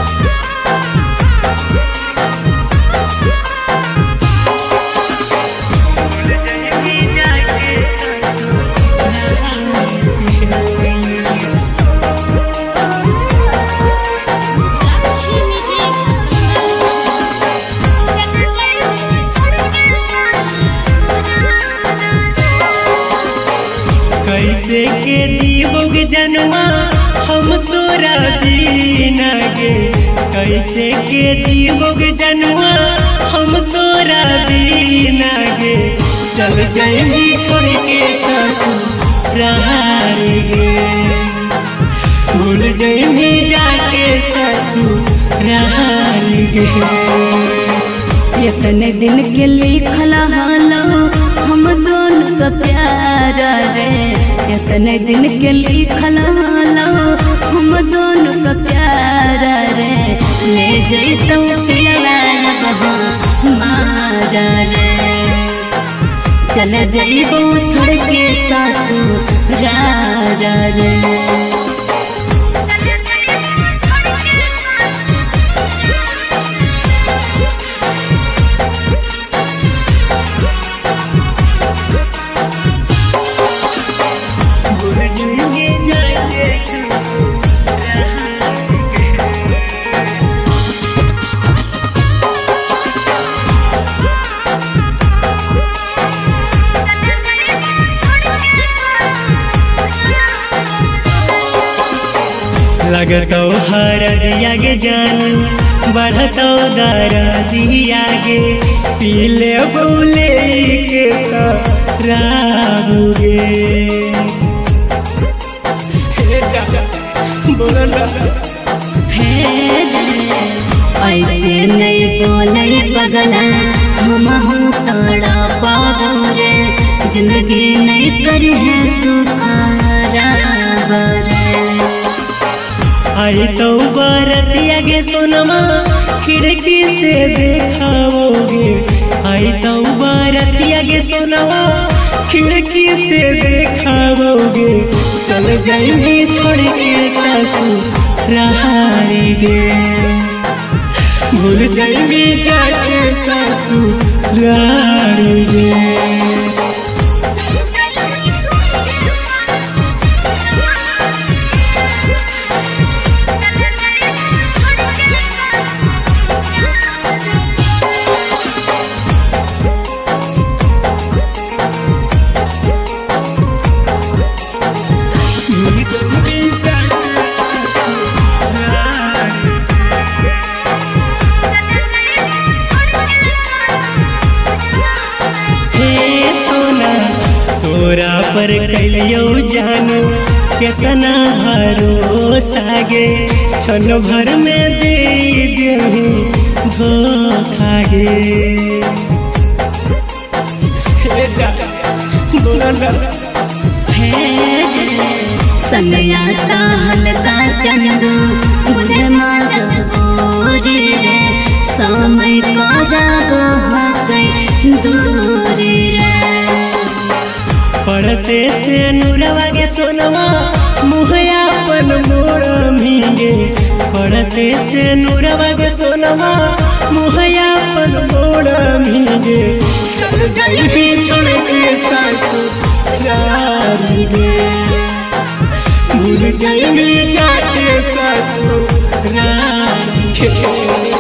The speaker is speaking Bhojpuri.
कैसे के जीवोगे जन्मा हम तोरा बिना गे, कैसे के जीवोगे जन्मा हम तोरा बिना गे। चल जाएंगी छोड़ के ससुराल गे, भूल जाएंगी जाके ससुराल गे। इतने दिन के लिखल हालो हम दोनों का प्यार रे, इतने दिन के लिखल हालो हम दोनों का प्यार रे। ले जैतो पिलवा मारा रे, चल जैबो छोड़ के ससुराल रे। लगतो हर दिया गे जानू, बढ़तो दारा दिया गे। पीले बोले के सराबुगे, ऐसे नहीं बोले पगला हम तोड़ा पाबो रे। जिंदगी नहीं कर है तू खराब रे। आई तो बरतिया गे सोनमा खिड़की से देखाओगे, आई तो बरतिया गे सोनमा खिड़की से देखाओगे। चल जाएंगे छोड़ के ससुराल गे, भूल जाएंगे जाके ससुराल गे। तोरा पर कैलियो जानू कितना भरोसा गे। क्षण भर में दे देही धोखा गे। सनयाता हल्का चंदू बुझे मजबूरी रे। समय कराबो हकै दूरी रे। पढ़ते से नूरवा गे सोनवा मुहयापन मोर मीगे, पढ़ते से नूरवा गे सोनवा मुहयापन मोर मीगे। चल जाइबी छोड़ के ससुराल गे, भूल जाइबी जाके ससुराल गे।